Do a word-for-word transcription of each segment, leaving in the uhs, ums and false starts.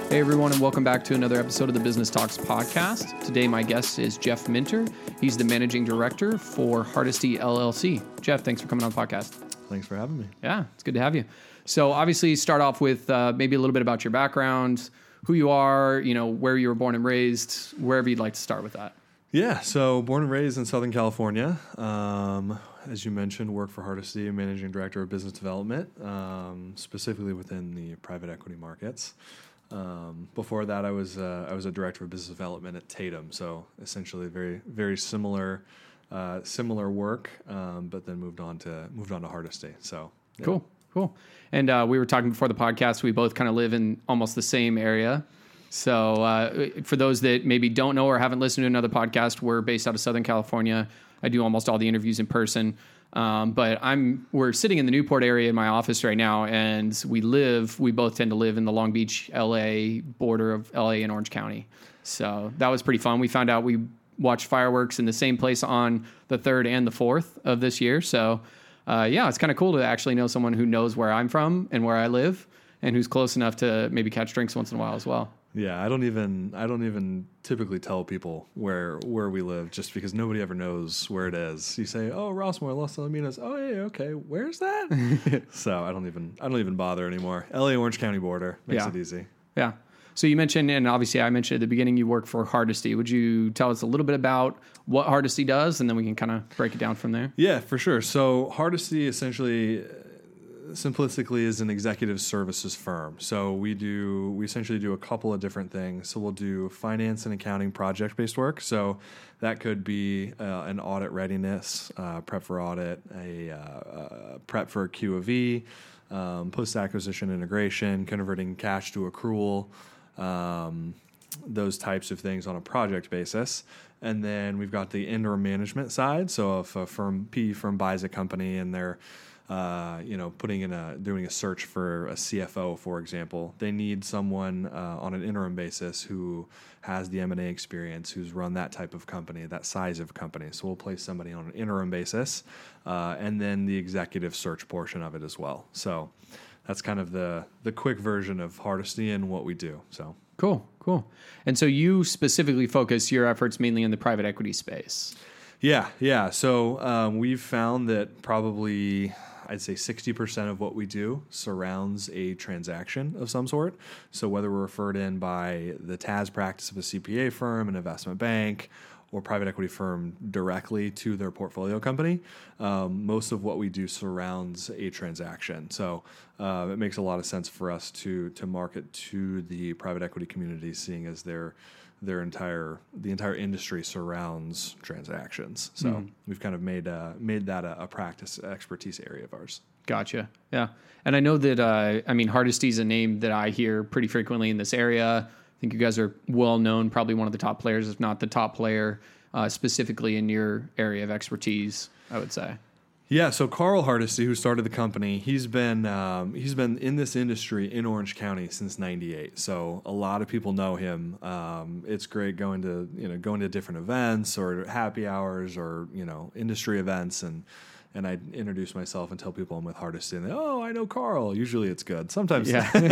Hey everyone, and welcome back to another episode of the Business Talks podcast. Today my guest is Jeff Minter. He's the managing director for Hardesty L L C. Jeff, thanks for coming on the podcast. Thanks for having me. Yeah, it's good to have you. So obviously start off with uh, maybe a little bit about your background, who you are, you know, where you were born and raised, wherever you'd like to start with that. Yeah, so born and raised in Southern California. Um, as you mentioned, work for Hardesty, managing director of business development, um, specifically within the private equity markets. Um, before that, I was uh, I was a director of business development at Tatum, so essentially very very similar uh, similar work, um, but then moved on to moved on to Hardesty. So yeah. Cool, cool. And uh, we were talking before the podcast. We both kind of live in almost the same area. So uh, for those that maybe don't know or haven't listened to another podcast, we're based out of Southern California. I do almost all the interviews in person. Um, but I'm we're sitting in the Newport area in my office right now, and we live, we both tend to live in the Long Beach, L A border of L A and Orange County. So that was pretty fun. We found out we watched fireworks in the same place on the third and the fourth of this year. So uh, yeah, it's kind of cool to actually know someone who knows where I'm from and where I live and who's close enough to maybe catch drinks once in a while as well. Yeah, I don't even I don't even typically tell people where where we live, just because nobody ever knows where it is. You say, "Oh, Rossmore, Los Alamitos." Oh, yeah, okay. Where's that? So I don't even I don't even bother anymore. L A Orange County border makes Yeah. it easy. Yeah. So you mentioned, and obviously I mentioned at the beginning, you work for Hardesty. Would you tell us a little bit about what Hardesty does, and then we can kind of break it down from there? Yeah, for sure. So Hardesty essentially, simplistically, is an executive services firm. So we do we essentially do a couple of different things. So we'll do finance and accounting project-based work. So that could be uh, an audit readiness, uh, prep for audit, a uh, uh, prep for a Q of E, um, post-acquisition integration, converting cash to accrual, um, those types of things on a project basis. And then we've got the interim management side. So if a firm, P E firm buys a company and they're Uh, you know, putting in a doing a search for a C F O, for example, they need someone uh, on an interim basis who has the M and A experience, who's run that type of company, that size of company. So we'll place somebody on an interim basis, uh, and then the executive search portion of it as well. So that's kind of the the quick version of Hardesty and what we do. So Cool, cool. And so you specifically focus your efforts mainly in the private equity space. Yeah, yeah. So um, we've found that probably, I'd say sixty percent of what we do surrounds a transaction of some sort. So whether we're referred in by the T A S practice of a C P A firm, an investment bank, or private equity firm directly to their portfolio company, um, most of what we do surrounds a transaction. So uh, it makes a lot of sense for us to to market to the private equity community, seeing as they're their entire the entire industry surrounds transactions. So mm-hmm. we've kind of made uh, made that a, a practice expertise area of ours. Gotcha. Yeah, and I know that uh, I mean Hardesty is a name that I hear pretty frequently in this area. I think you guys are well known, probably one of the top players, if not the top player, uh, specifically in your area of expertise, I would say. Yeah, so Carl Hardesty, who started the company, he's been um, he's been in this industry in Orange County since ninety-eight. So a lot of people know him. Um, it's great going to you know going to different events or happy hours or you know industry events, and and I introduce myself and tell people I'm with Hardesty, and they, oh, I know Carl. Usually it's good. Sometimes,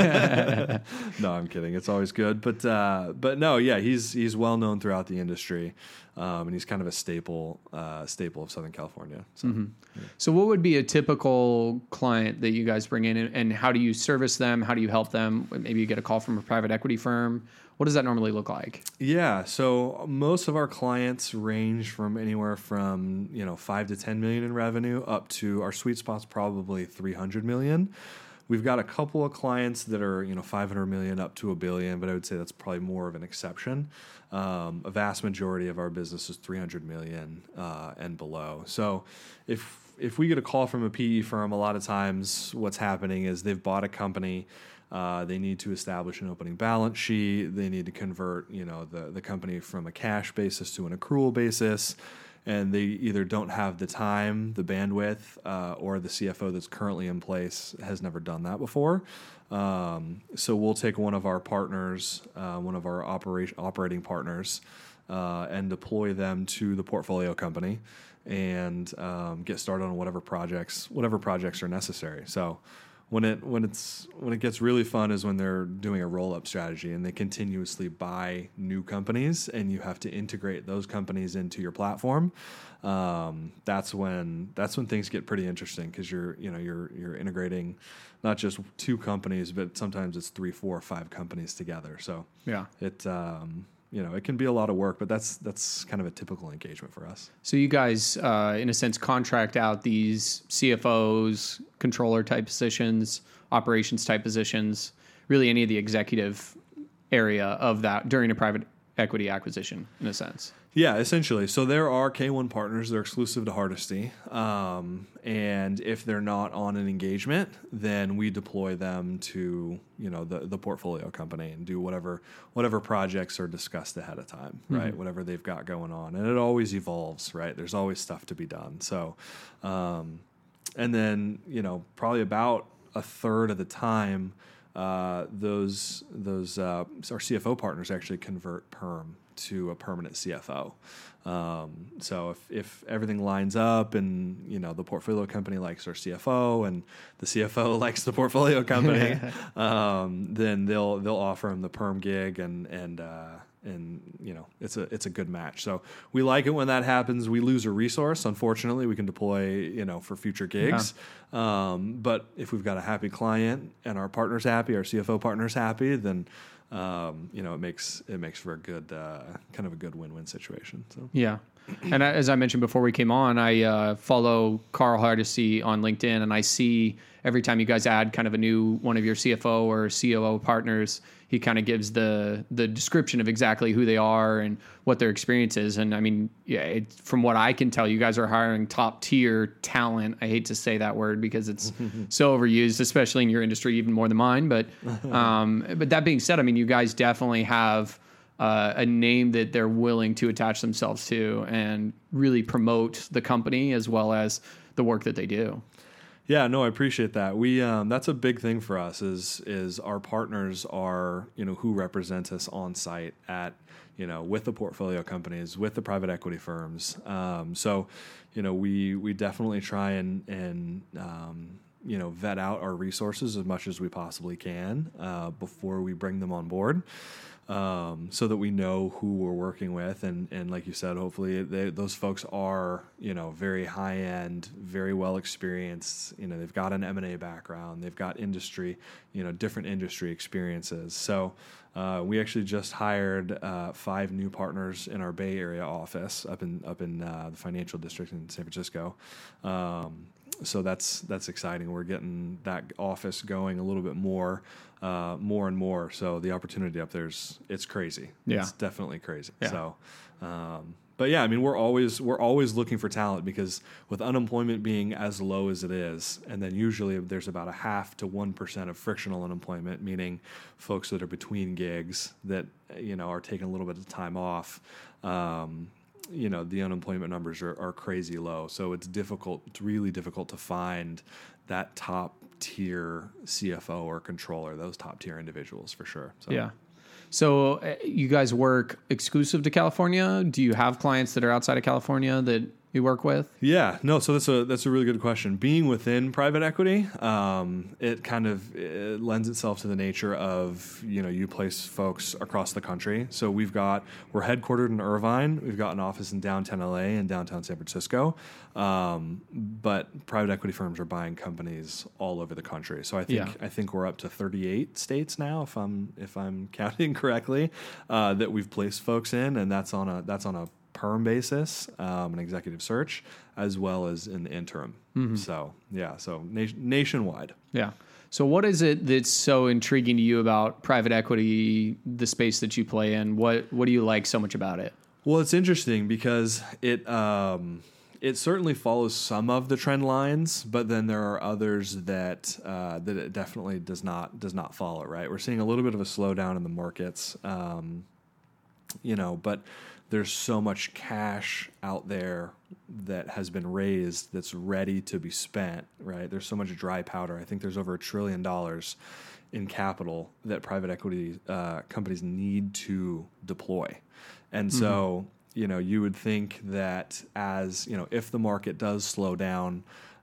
yeah. No, I'm kidding. It's always good, but uh, but no, yeah, he's he's well known throughout the industry. Um, and he's kind of a staple uh, staple of Southern California. So, mm-hmm. yeah. So what would be a typical client that you guys bring in, and, and how do you service them? How do you help them? Maybe you get a call from a private equity firm. What does that normally look like? Yeah, so most of our clients range from anywhere from you know five to ten million in revenue up to our sweet spot's probably three hundred million. We've got a couple of clients that are, you know, five hundred million up to a billion, but I would say that's probably more of an exception. Um, a vast majority of our business is three hundred million uh, and below. So if if we get a call from a P E firm, a lot of times what's happening is they've bought a company. Uh, they need to establish an opening balance sheet. They need to convert, you know, the, the company from a cash basis to an accrual basis. And they either don't have the time, the bandwidth, uh, or the C F O that's currently in place has never done that before. Um, so we'll take one of our partners, uh, one of our operation, operating partners, uh, and deploy them to the portfolio company and um, get started on whatever projects, whatever projects are necessary. So when it when it's when it gets really fun is when they're doing a roll up strategy and they continuously buy new companies and you have to integrate those companies into your platform. Um, that's when that's when things get pretty interesting because you're you know you're you're integrating not just two companies but sometimes it's three, four, five companies together. So yeah, it um, you know it can be a lot of work, but that's that's kind of a typical engagement for us. So you guys, uh, in a sense, contract out these C F Os, controller type positions, operations type positions, really any of the executive area of that during a private equity acquisition, in a sense. Yeah, essentially. So there are K one partners. They're exclusive to Hardesty. Um, and if they're not on an engagement, then we deploy them to, you know, the, the portfolio company and do whatever whatever projects are discussed ahead of time, right? Mm-hmm. Whatever they've got going on. And it always evolves, right? There's always stuff to be done. So, um, and then, you know, probably about a third of the time, uh, those, those uh, our C F O partners actually convert perm to a permanent C F O. Um, so if, if everything lines up and, you know, the portfolio company likes our C F O and the C F O likes the portfolio company, um, then they'll, they'll offer them the perm gig and, and, uh, and, you know, it's a, it's a good match. So we like it when that happens. We lose a resource. Unfortunately, we can deploy, you know, for future gigs. Yeah. Um, but if we've got a happy client and our partner's happy, our C F O partner's happy, then, Um, you know, it makes it makes for a good uh, kind of a good win-win situation. So yeah, and as I mentioned before we came on, I uh, follow Carl Hardesty on LinkedIn, and I see every time you guys add kind of a new one of your C F O or C O O partners, he kind of gives the the description of exactly who they are and what their experience is. And I mean, yeah, it, from what I can tell, you guys are hiring top tier talent. I hate to say that word because it's so overused, especially in your industry, even more than mine. But um, but that being said, I mean, you guys definitely have uh, a name that they're willing to attach themselves to and really promote the company as well as the work that they do. Yeah, no, I appreciate that. We um, that's a big thing for us. Is is our partners are you know who represents us on site at you know with the portfolio companies, with the private equity firms. Um, so, you know, we we definitely try and and um, you know vet out our resources as much as we possibly can uh, before we bring them on board. Um, so that we know who we're working with, and, and like you said, hopefully they, those folks are, you know, very high end, very well experienced. You know, they've got an M and A background, they've got industry, you know, different industry experiences. So uh, we actually just hired uh, five new partners in our Bay Area office up in up in uh, the financial district in San Francisco. Um, So that's that's exciting. We're getting that office going a little bit more, uh, more and more. So the opportunity up there's it's crazy. Yeah. It's definitely crazy. Yeah. So, um, but yeah, I mean, we're always we're always looking for talent because with unemployment being as low as it is, and then usually there's about a half to one percent of frictional unemployment, meaning folks that are between gigs that you know are taking a little bit of time off. Um, you know, the unemployment numbers are, are crazy low. So it's difficult, it's really difficult to find that top tier C F O or controller, those top tier individuals for sure. So. Yeah. So uh, you guys work exclusive to California? Do you have clients that are outside of California that you work with? Yeah, no. So that's a that's a really good question. Being within private equity, um, it kind of it lends itself to the nature of you know you place folks across the country. So we've got we're headquartered in Irvine. We've got an office in downtown L A and downtown San Francisco. Um, but private equity firms are buying companies all over the country. So I think Yeah. I think we're up to thirty-eight states now, if I'm if I'm counting correctly, uh, that we've placed folks in, and that's on a that's on a perm basis, um, an executive search, as well as in the interim. Mm-hmm. So yeah, so na- nationwide. Yeah. So what is it that's so intriguing to you about private equity, the space that you play in? What what do you like so much about it? Well, it's interesting because it um, it certainly follows some of the trend lines, but then there are others that uh, that it definitely does not does not follow. Right, we're seeing a little bit of a slowdown in the markets, um, you know, but there's so much cash out there that has been raised that's ready to be spent, right? There's so much dry powder. I think there's over a trillion dollars in capital that private equity uh, companies need to deploy. And so, mm-hmm. you know, you would think that as, you know, if the market does slow down,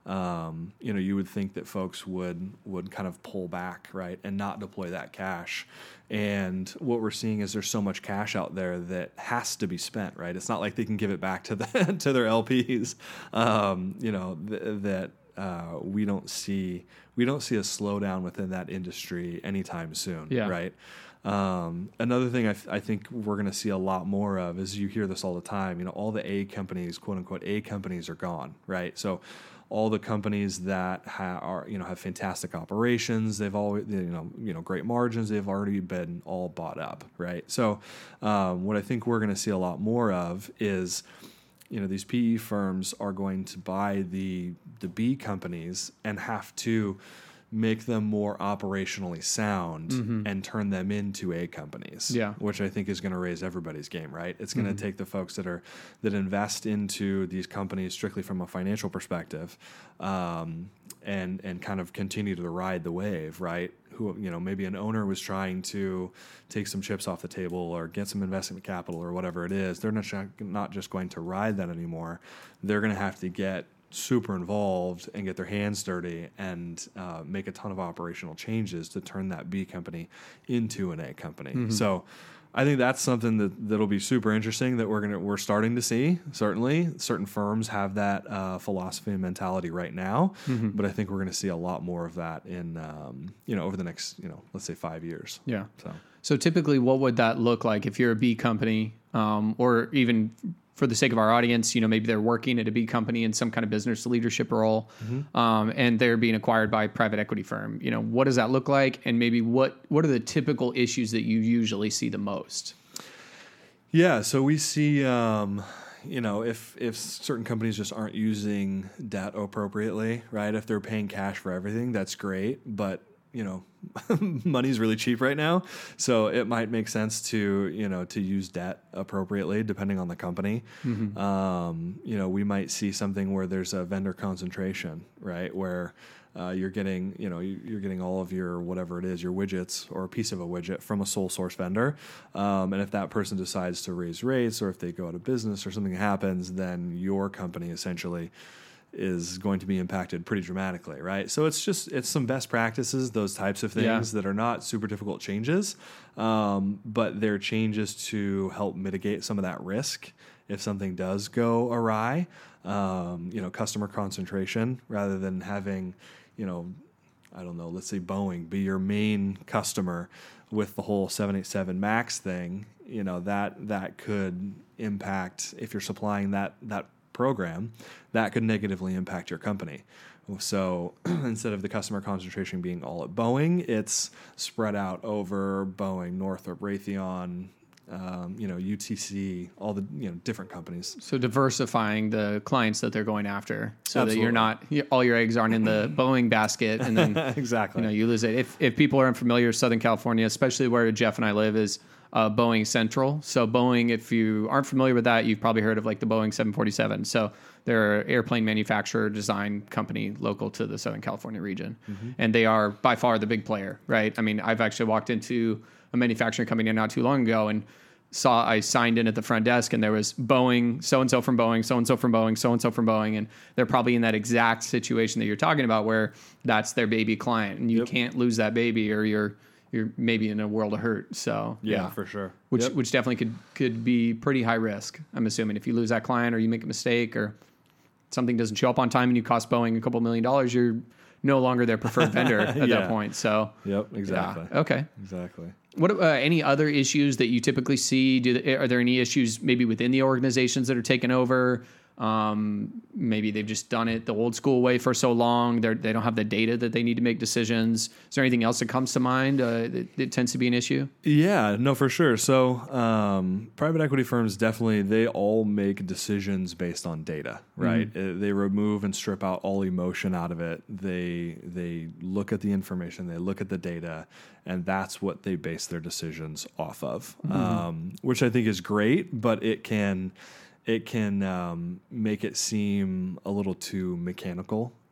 um, you know, you would think that folks would would kind of pull back, right, and not deploy that cash. And what we're seeing is there's so much cash out there that has to be spent, right? It's not like they can give it back to the to their L Ps. Um, you know th- that uh, we don't see we don't see a slowdown within that industry anytime soon, yeah. right? Um, another thing I, th- I think we're going to see a lot more of is you hear this all the time. You know, all the A companies, quote unquote, A companies are gone, right? So all the companies that ha- are, you know, have fantastic operations, they've all, you know, you know, great margins, they've already been all bought up, right? So um, what I think we're going to see a lot more of is, you know, these P E firms are going to buy the the B companies and have to make them more operationally sound mm-hmm. and turn them into A companies, yeah. which I think is going to raise everybody's game, right? It's going to mm-hmm. take the folks that are that invest into these companies strictly from a financial perspective, um, and and kind of continue to ride the wave, right? Who, you know, maybe an owner was trying to take some chips off the table or get some investment capital or whatever it is. They're not not just going to ride that anymore. They're going to have to get super involved and get their hands dirty and uh, make a ton of operational changes to turn that B company into an A company. Mm-hmm. So I think that's something that that'll be super interesting that we're gonna we're starting to see. Certainly, certain firms have that uh, philosophy and mentality right now, mm-hmm. but I think we're going to see a lot more of that in um, you know over the next you know let's say five years. Yeah. So so typically, what would that look like if you're a B company, um, or even for the sake of our audience, you know, maybe they're working at a B company in some kind of business leadership role, mm-hmm. um, and they're being acquired by a private equity firm. You know, what does that look like? And maybe what, what are the typical issues that you usually see the most? Yeah. So we see, um, you know, if, if certain companies just aren't using debt appropriately, right? If they're paying cash for everything, that's great. But, you know, money's really cheap right now. So it might make sense to, you know, to use debt appropriately depending on the company. Mm-hmm. Um, you know, we might see something where there's a vendor concentration, right? Where uh, you're getting, you know, you're getting all of your, whatever it is, your widgets or a piece of a widget from a sole source vendor. Um, and if that person decides to raise rates or if they go out of business or something happens, then your company essentially is going to be impacted pretty dramatically, right? So it's just, it's some best practices, those types of things yeah. that are not super difficult changes, um, but they're changes to help mitigate some of that risk if something does go awry. Um, you know, customer concentration rather than having, you know, I don't know, let's say Boeing be your main customer with the whole seven eighty-seven MAX thing, you know, that that could impact, if you're supplying that that program, that could negatively impact your company. So instead of the customer concentration being all at Boeing, it's spread out over Boeing, Northrop, Raytheon, um, you know, U T C, all the you know different companies. So diversifying the clients that they're going after, so Absolutely. that you're not all your eggs aren't in the Boeing basket, and then exactly, you know, you lose it. If if people are unfamiliar with Southern California, especially where Jeff and I live, is Uh, Boeing Central. So Boeing, if you aren't familiar with that, you've probably heard of like the Boeing seven forty-seven. So they're an airplane manufacturer, design company local to the Southern California region. Mm-hmm. And they are by far the big player, right? I mean, I've actually walked into a manufacturing company not too long ago and saw, I signed in at the front desk and there was Boeing, so-and-so from Boeing, so-and-so from Boeing, so-and-so from Boeing. And they're probably in that exact situation that you're talking about where that's their baby client and you yep. can't lose that baby or you're you're maybe in a world of hurt. So yeah, yeah. for sure. Which yep. which definitely could could be pretty high risk. I'm assuming if you lose that client or you make a mistake or something doesn't show up on time and you cost Boeing a couple million dollars, you're no longer their preferred vendor at yeah. that point. So yep, exactly. Yeah. Okay, exactly. What uh, any other issues that you typically see? Do they, are there any issues maybe within the organizations that are taken over? Um, maybe they've just done it the old school way for so long. They they don't have the data that they need to make decisions. Is there anything else that comes to mind uh, that, that tends to be an issue? Yeah, no, for sure. So um, private equity firms definitely, they all make decisions based on data, right? Mm-hmm. They remove and strip out all emotion out of it. They they look at the information, they look at the data, and that's what they base their decisions off of, mm-hmm. um, which I think is great, but it can... it can um, make it seem a little too mechanical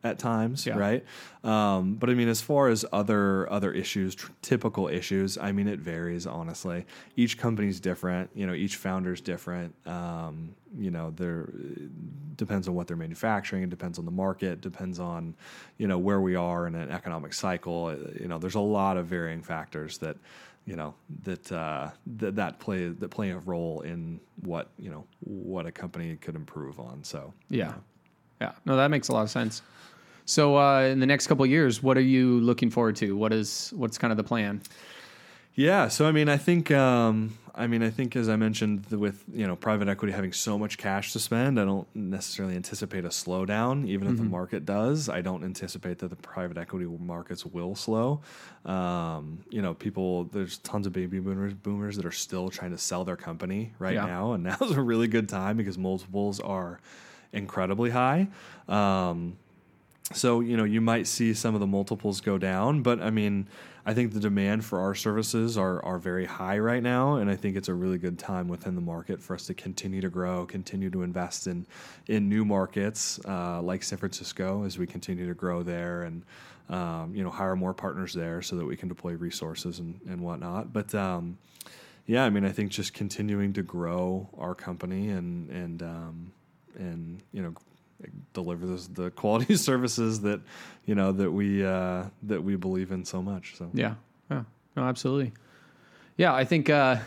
at times, Yeah. right? Um, but I mean, as far as other other issues, tr- typical issues, I mean, it varies, honestly. Each company's different. You know, each founder's different. Um, you know, there depends on what they're manufacturing. It depends on the market. Depends on, you know, where we are in an economic cycle. You know, there's a lot of varying factors that, you know, that uh, that that play that play a role in what you know what a company could improve on. So Yeah. Yeah. No, that makes a lot of sense. So uh, in the next couple of years, what are you looking forward to? What is what's kind of the plan? Yeah, so I mean, I think, um, I mean, I think as I mentioned, the, with you know private equity having so much cash to spend, I don't necessarily anticipate a slowdown. Even if the market does, I don't anticipate that the private equity markets will slow. Um, you know, people, there's tons of baby boomers, boomers that are still trying to sell their company right Yeah. now, and now's a really good time because multiples are incredibly high. Um, So, you know, you might see some of the multiples go down, but I mean, I think the demand for our services are, are very high right now. And I think it's a really good time within the market for us to continue to grow, continue to invest in, in new markets, uh, like San Francisco as we continue to grow there and, um, you know, hire more partners there so that we can deploy resources and, and whatnot. But, um, yeah, I mean, I think just continuing to grow our company and, and, um, and, you know, deliver this, the quality services that you know that we uh, that we believe in so much. So Yeah. Yeah. No, absolutely. Yeah, I think. Uh,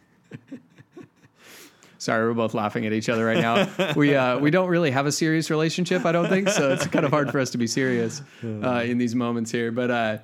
sorry, we're both laughing at each other right now. we uh, we don't really have a serious relationship, I don't think. So it's kind of hard for us to be serious uh, in these moments here. But uh,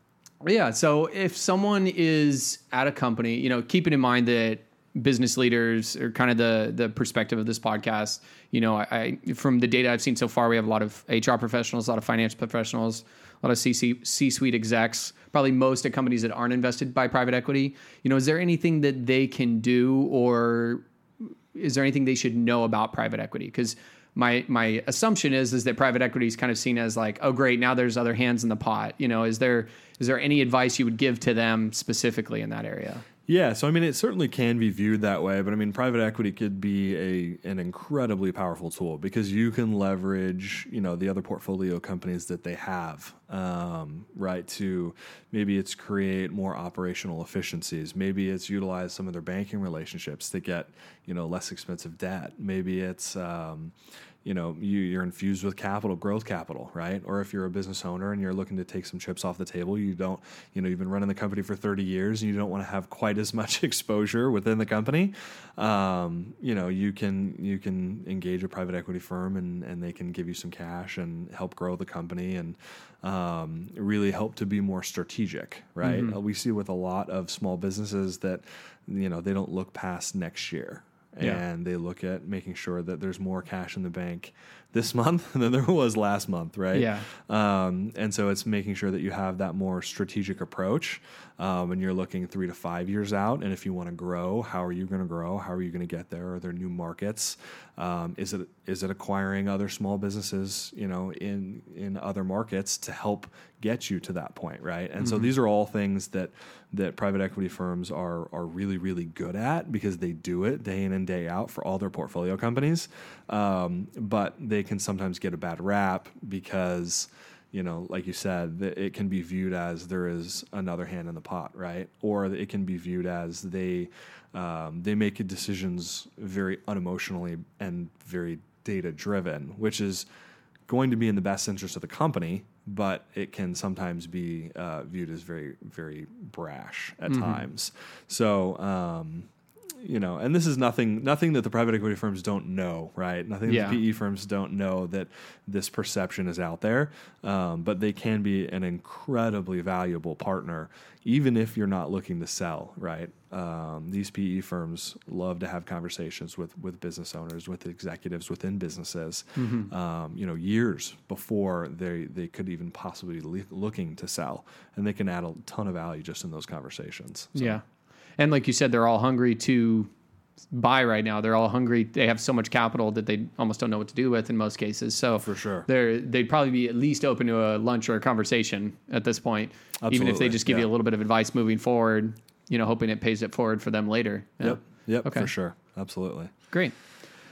yeah, so if someone is at a company, you know, keeping in mind that business leaders are kind of the the perspective of this podcast. You know, I, I from the data I've seen so far, we have a lot of H R professionals, a lot of finance professionals, a lot of C C, C-suite execs, probably most at companies that aren't invested by private equity. You know, is there anything that they can do, or is there anything they should know about private equity? Because my my assumption is is that private equity is kind of seen as like, oh, great, now there's other hands in the pot. You know, is there is there any advice you would give to them specifically in that area? Yeah, so I mean, it certainly can be viewed that way, but I mean, private equity could be a an incredibly powerful tool because you can leverage, you know, the other portfolio companies that they have, um, right? To maybe it's create more operational efficiencies. Maybe it's utilize some of their banking relationships to get, you know, less expensive debt. Maybe it's, um, you know, you, you're infused with capital, growth capital, right? Or if you're a business owner and you're looking to take some chips off the table, you don't, you know, you've been running the company for thirty years and you don't want to have quite as much exposure within the company. Um, you know, you can, you can engage a private equity firm and, and they can give you some cash and help grow the company and um, really help to be more strategic, right? Mm-hmm. Uh, we see with a lot of small businesses that, you know, they don't look past next year. Yeah. And they look at making sure that there's more cash in the bank this month than there was last month, right? Yeah. Um, and so it's making sure that you have that more strategic approach um, and you're looking three to five years out. And if you want to grow, how are you going to grow? How are you going to get there? Are there new markets? Um, is it is it acquiring other small businesses, you know, in in other markets to help get you to that point, right? And mm-hmm. so these are all things that that private equity firms are are really really good at because they do it day in and day out for all their portfolio companies. Um, but they can sometimes get a bad rap because, you know, like you said, it can be viewed as there is another hand in the pot, right? Or it can be viewed as they um, they make decisions very unemotionally and very data driven, which is going to be in the best interest of the company, but it can sometimes be uh, viewed as very, very brash at mm-hmm. times. So, um, you know, and this is nothing, nothing that the private equity firms don't know, right? Nothing yeah. that the P E firms don't know that this perception is out there, um, but they can be an incredibly valuable partner, even if you're not looking to sell, right? Um, these P E firms love to have conversations with, with business owners, with executives within businesses, mm-hmm. um, you know, years before they, they could even possibly be looking to sell, and they can add a ton of value just in those conversations. So. Yeah. And like you said, they're all hungry to buy right now. They're all hungry. They have so much capital that they almost don't know what to do with in most cases. So for sure, they're, they'd probably be at least open to a lunch or a conversation at this point, Absolutely. Even if they just give yeah. you a little bit of advice moving forward, you know, hoping it pays it forward for them later. Yeah. Yep. Yep. Okay. For sure. Absolutely. Great.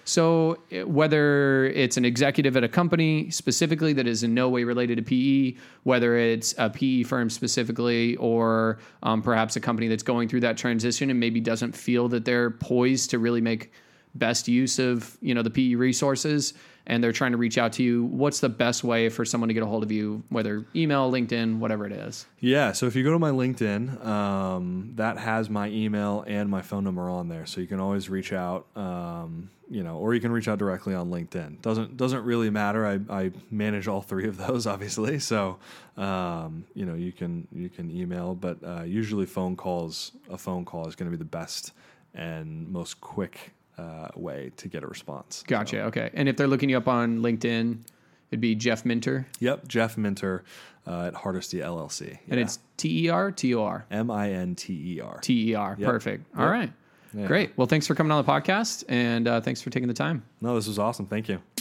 So eh, whether it's an executive at a company specifically that is in no way related to P E, whether it's a P E firm specifically, or um, perhaps a company that's going through that transition and maybe doesn't feel that they're poised to really make best use of, you know, the P E resources, and they're trying to reach out to you, what's the best way for someone to get a hold of you, whether email, LinkedIn, whatever it is? Yeah, so if you go to my LinkedIn, um, that has my email and my phone number on there, so you can always reach out, um, you know, or you can reach out directly on LinkedIn. Doesn't doesn't really matter. I, I manage all three of those, obviously, so um, you know, you can you can email, but uh, usually phone calls. A phone call is going to be the best and most quick Uh, way to get a response. Gotcha. So, okay. And if they're looking you up on LinkedIn, it'd be Jeff Minter. Yep, Jeff Minter uh, at Hardesty L L C. Yeah. And it's T E R, T O R? M I N T E R. T E R. Yep. Perfect. Yep. All right. Yeah. Great. Well, thanks for coming on the podcast, and uh, thanks for taking the time. No, this was awesome. Thank you.